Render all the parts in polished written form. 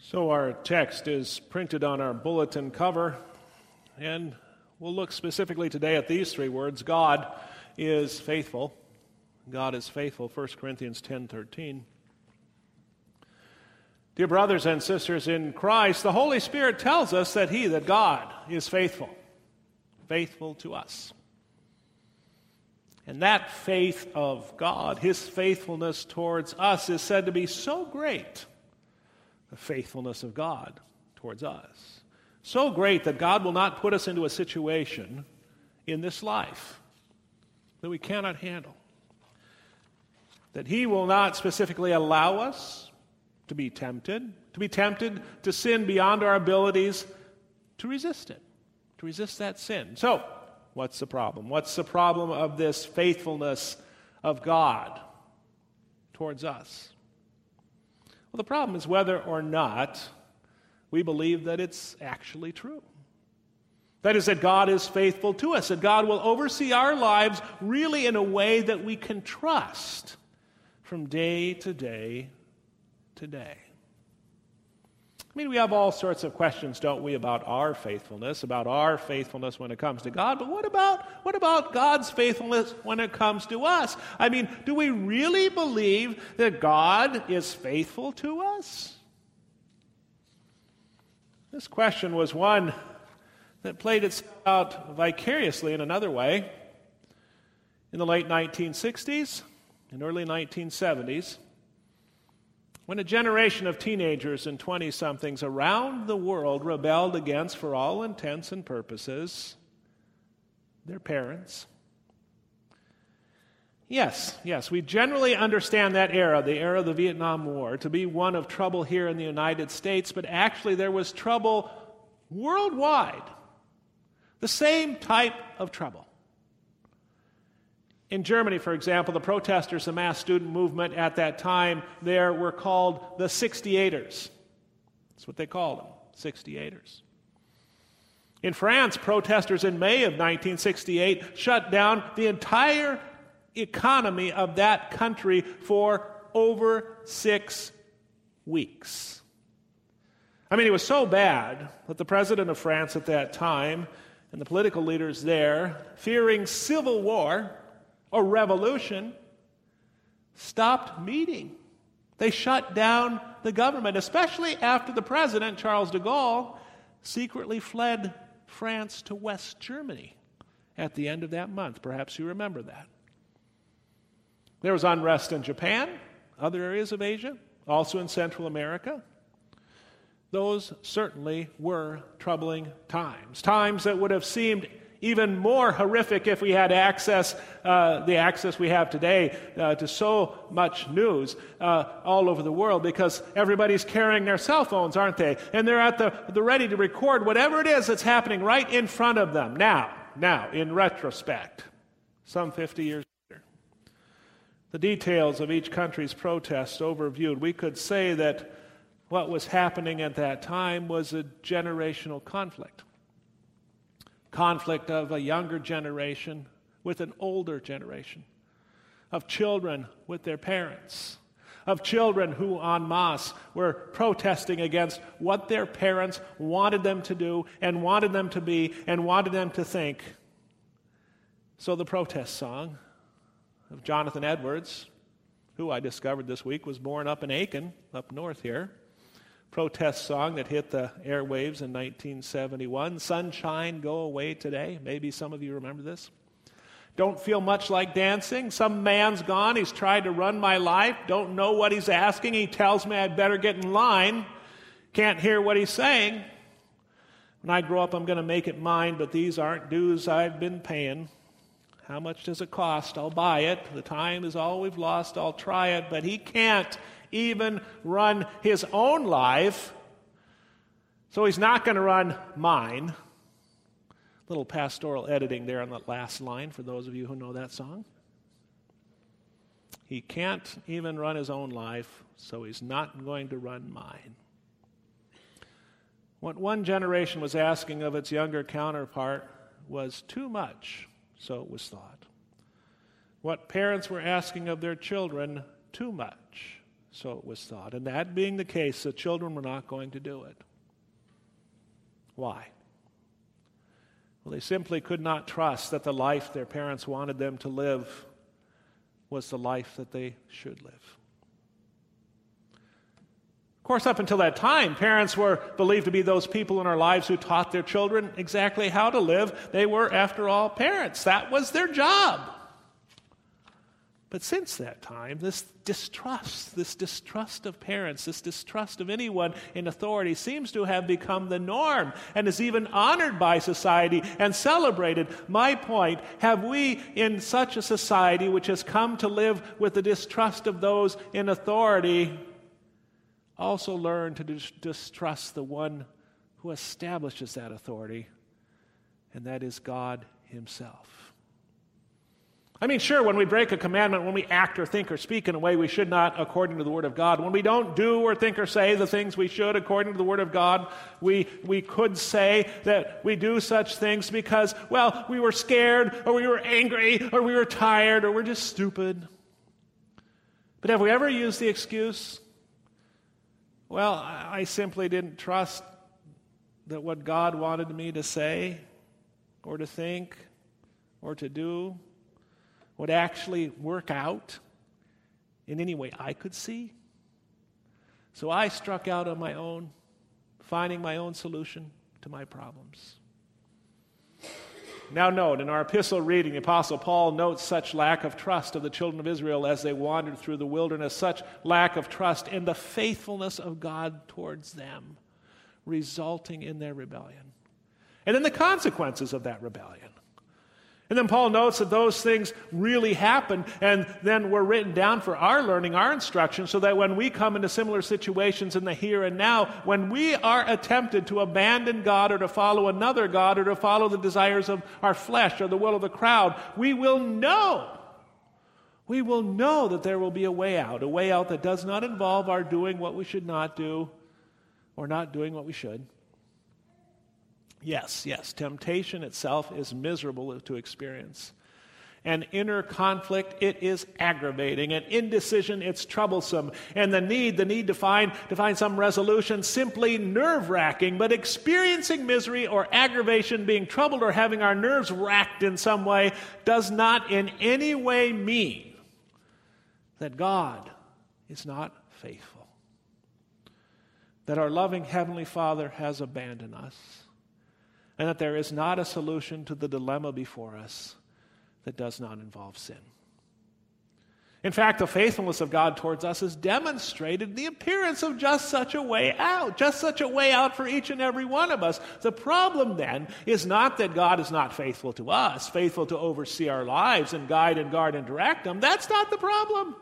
So our text is printed on our bulletin cover, and we'll look specifically today at these three words: God is faithful. God is faithful, 1 Corinthians 10:13. Dear brothers and sisters in Christ, the Holy Spirit tells us that God is faithful, faithful to us. And that faith of God, His faithfulness towards us, is said to be so great, the faithfulness of God towards us. So great that God will not put us into a situation in this life that we cannot handle. That He will not specifically allow us to be tempted to sin beyond our abilities to resist it, to resist that sin. So, what's the problem? What's the problem of this faithfulness of God towards us? Well, the problem is whether or not we believe that it's actually true. That is, that God is faithful to us, that God will oversee our lives really in a way that we can trust from day to day to day. I mean, we have all sorts of questions, don't we, about our faithfulness when it comes to God. But what about God's faithfulness when it comes to us? I mean, do we really believe that God is faithful to us? This question was one that played itself out vicariously in another way. In the late 1960s and early 1970s, when a generation of teenagers and 20-somethings around the world rebelled against, for all intents and purposes, their parents. Yes, we generally understand that era, the era of the Vietnam War, to be one of trouble here in the United States, but actually there was trouble worldwide. The same type of trouble. In Germany, for example, the protesters, the mass student movement at that time there were called the 68ers. That's what they called them, 68ers. In France, protesters in May of 1968 shut down the entire economy of that country for over 6 weeks. I mean, it was so bad that the president of France at that time and the political leaders there, fearing civil war or revolution, stopped meeting. They shut down the government, especially after the president, Charles de Gaulle, secretly fled France to West Germany at the end of that month. Perhaps you remember that. There was unrest in Japan, other areas of Asia, also in Central America. Those certainly were troubling times, times that would have seemed even more horrific if we had the access we have today to so much news all over the world, because everybody's carrying their cell phones, aren't they? And they're at the ready to record whatever it is that's happening right in front of them. Now, in retrospect, some 50 years later, the details of each country's protests overviewed, we could say that what was happening at that time was a generational conflict. Conflict of a younger generation with an older generation, of children with their parents, of children who en masse were protesting against what their parents wanted them to do and wanted them to be and wanted them to think. So the protest song of Jonathan Edwards, who I discovered this week was born up in Aiken, up north here, protest song that hit the airwaves in 1971. Sunshine, go away today. Maybe some of you remember this. Don't feel much like dancing. Some man's gone. He's tried to run my life. Don't know what he's asking. He tells me I'd better get in line. Can't hear what he's saying. When I grow up, I'm going to make it mine, but these aren't dues I've been paying. How much does it cost? I'll buy it. The time is all we've lost. I'll try it. But he can't even run his own life, so he's not going to run mine. Little pastoral editing there on that last line for those of you who know that song. He can't even run his own life, so he's not going to run mine. What one generation was asking of its younger counterpart was too much, so it was thought. What parents were asking of their children, too much, so it was thought. And that being the case, the children were not going to do it. Why? Well, they simply could not trust that the life their parents wanted them to live was the life that they should live. Of course, up until that time, parents were believed to be those people in our lives who taught their children exactly how to live. They were, after all, parents. That was their job. But since that time, this distrust of parents, this distrust of anyone in authority seems to have become the norm and is even honored by society and celebrated. My point, have we in such a society which has come to live with the distrust of those in authority also learned to distrust the one who establishes that authority, and that is God himself? I mean, sure, when we break a commandment, when we act or think or speak in a way we should not according to the Word of God, when we don't do or think or say the things we should according to the Word of God, we could say that we do such things because, well, we were scared or we were angry or we were tired or we're just stupid. But have we ever used the excuse, well, I simply didn't trust that what God wanted me to say or to think or to do would actually work out in any way I could see? So I struck out on my own, finding my own solution to my problems. Now note, in our epistle reading, the Apostle Paul notes such lack of trust of the children of Israel as they wandered through the wilderness, such lack of trust in the faithfulness of God towards them, resulting in their rebellion. And then the consequences of that rebellion. And then Paul notes that those things really happened and then were written down for our learning, our instruction, so that when we come into similar situations in the here and now, when we are attempted to abandon God or to follow another God or to follow the desires of our flesh or the will of the crowd, we will know that there will be a way out that does not involve our doing what we should not do or not doing what we should. Yes, temptation itself is miserable to experience. And inner conflict, it is aggravating. And indecision, it's troublesome. And the need to find some resolution, simply nerve-wracking. But experiencing misery or aggravation, being troubled or having our nerves racked in some way, does not in any way mean that God is not faithful. That our loving Heavenly Father has abandoned us. And that there is not a solution to the dilemma before us that does not involve sin. In fact, the faithfulness of God towards us is demonstrated in the appearance of just such a way out for each and every one of us. The problem then is not that God is not faithful to us, faithful to oversee our lives and guide and guard and direct them. That's not the problem.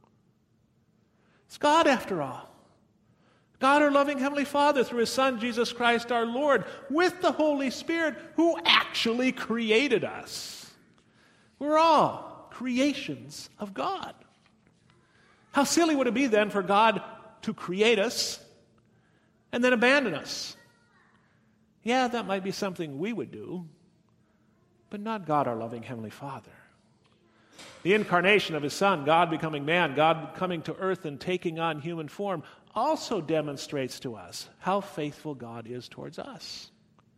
It's God after all. God, our loving Heavenly Father, through His Son, Jesus Christ our Lord, with the Holy Spirit, who actually created us. We're all creations of God. How silly would it be then for God to create us and then abandon us? Yeah, that might be something we would do, but not God, our loving Heavenly Father. The incarnation of His Son, God becoming man, God coming to earth and taking on human form, also demonstrates to us how faithful God is towards us.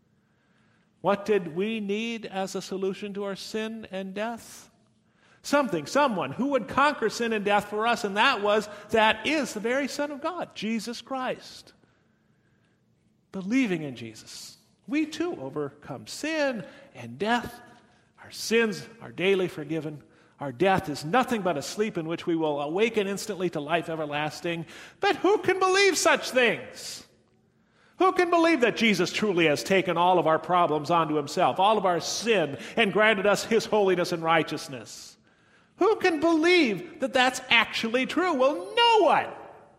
What did we need as a solution to our sin and death? Someone who would conquer sin and death for us, and that is the very Son of God, Jesus Christ. Believing in Jesus, we too overcome sin and death. Our sins are daily forgiven. Our death is nothing but a sleep in which we will awaken instantly to life everlasting. But who can believe such things? Who can believe that Jesus truly has taken all of our problems onto Himself, all of our sin, and granted us His holiness and righteousness? Who can believe that that's actually true? Well, no one.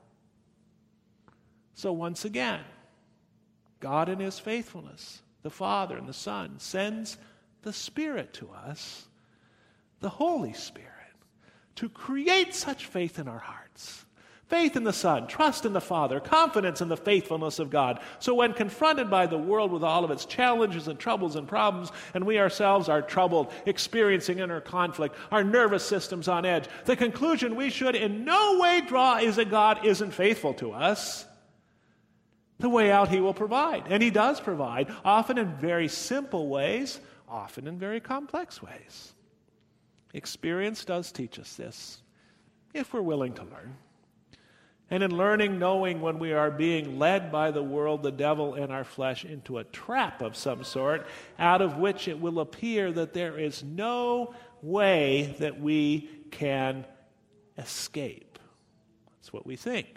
So once again, God in His faithfulness, the Father and the Son, sends the Spirit to us, the Holy Spirit, to create such faith in our hearts, Faith in the Son, trust in the Father, confidence in the faithfulness of God. So when confronted by the world with all of its challenges and troubles and problems, and we ourselves are troubled, experiencing inner conflict, our nervous system's on edge, the conclusion we should in no way draw is that God isn't faithful to us. The way out He will provide, and He does provide, often in very simple ways, often in very complex ways. Experience does teach us this, if we're willing to learn. And in learning, knowing when we are being led by the world, the devil, and our flesh into a trap of some sort, out of which it will appear that there is no way that we can escape. That's what we think.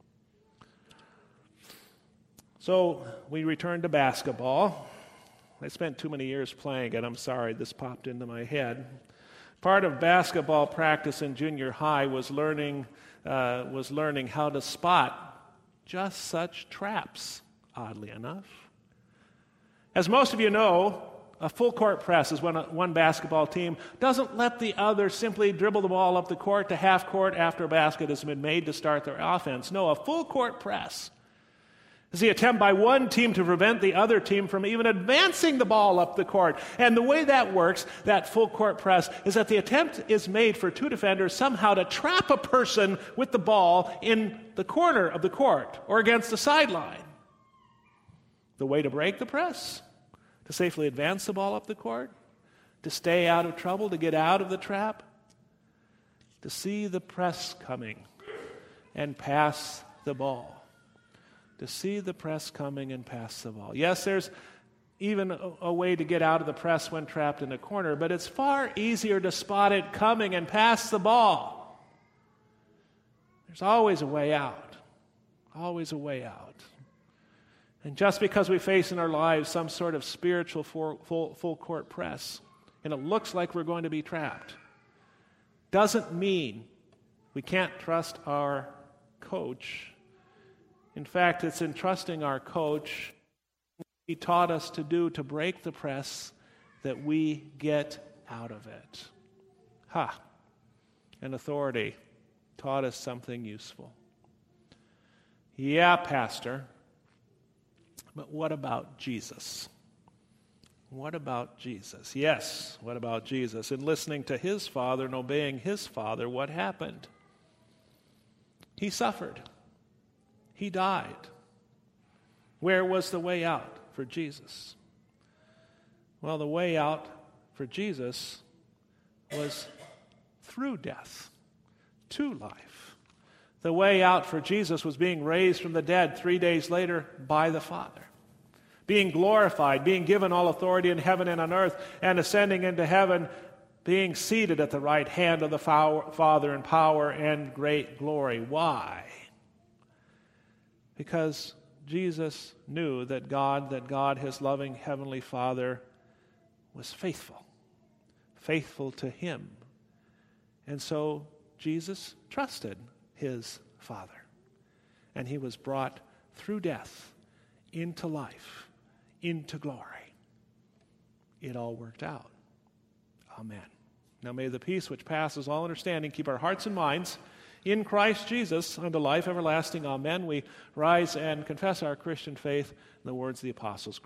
So we return to basketball. I spent too many years playing it. I'm sorry, this popped into my head. Part of basketball practice in junior high was learning how to spot just such traps, oddly enough. As most of you know, a full court press is when one basketball team doesn't let the other simply dribble the ball up the court to half court after a basket has been made to start their offense. No, a full court press is the attempt by one team to prevent the other team from even advancing the ball up the court. And the way that works, that full court press, is that the attempt is made for two defenders somehow to trap a person with the ball in the corner of the court or against the sideline. The way to break the press, to safely advance the ball up the court, to stay out of trouble, to get out of the trap, to see the press coming and pass the ball. To see the press coming and pass the ball. Yes, there's even a way to get out of the press when trapped in a corner, but it's far easier to spot it coming and pass the ball. There's always a way out. Always a way out. And just because we face in our lives some sort of spiritual full court press, and it looks like we're going to be trapped, doesn't mean we can't trust our coach. In fact, it's in trusting our coach, he taught us to do to break the press, that we get out of it. An authority taught us something useful. Yeah, Pastor, but what about Jesus? What about Jesus? Yes, what about Jesus? In listening to His Father and obeying His Father, what happened? He suffered. He died. Where was the way out for Jesus? Well, the way out for Jesus was through death to life. The way out for Jesus was being raised from the dead 3 days later by the Father, being glorified, being given all authority in heaven and on earth, and ascending into heaven, being seated at the right hand of the Father in power and great glory. Why? Because Jesus knew that God, His loving Heavenly Father, was faithful to Him. And so Jesus trusted His Father. And He was brought through death into life, into glory. It all worked out. Amen. Now may the peace which passes all understanding keep our hearts and minds in Christ Jesus unto life everlasting. Amen. We rise and confess our Christian faith in the words of the apostles'